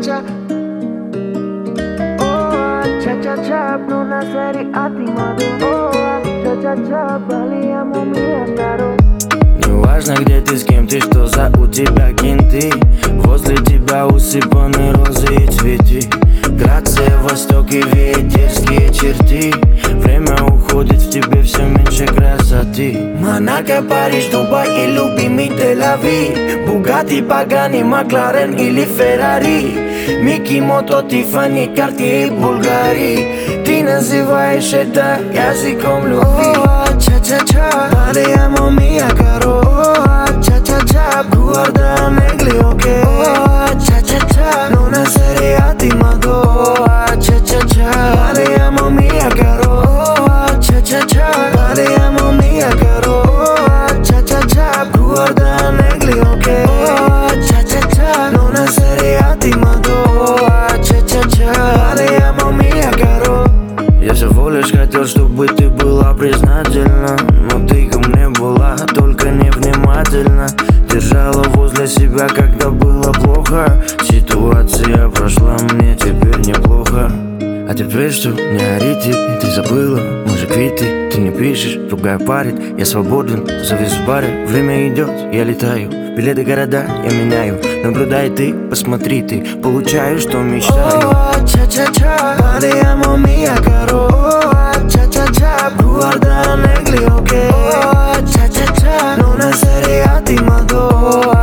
cha. Oh, cha, Bruna Seri Атимадо. Oh, cha, Балиамо мия каро. Неважно, где ты, с кем ты, что за у тебя кенты. Возле тебя усыпаны розы и цветы. Грация, восток и ветерские черты. Время уходит, в тебе все меньше красоты. Монако, Париж, Дубай и любимый Тель-Авив. Бугатти, Пагани, Макларен или Феррари. Микки, Мото, Тиффани, Картье и Булгари. Ты называешь это языком любви. Cha, Balиамо мия каро. Cha, guarda negli occhi. Cha, non essere Атимадо. Cha, Balиамо мия каро. Cha, Balиамо мия каро. Cha, guarda negli occhi. Cha, non essere Атимадо. Cha, Balиамо мия каро. Я всего лишь хотел, чтобы ты была признательна, но ты ко мне была только невнимательна. Держала возле себя, когда было плохо. Ситуация прошла, мне теперь неплохо. А теперь что? Не орите, ты забыла, мы же квиты. Ты не пишешь, другая парит. Я свободен, завис в баре. Время идет, я летаю. Билеты города я меняю. Наблюдай ты, посмотри ты. Получаю, что мечтаю. Cha, Balиамо мия каро. Cha, guarda negli occhi. Cha, non essere Атимадо.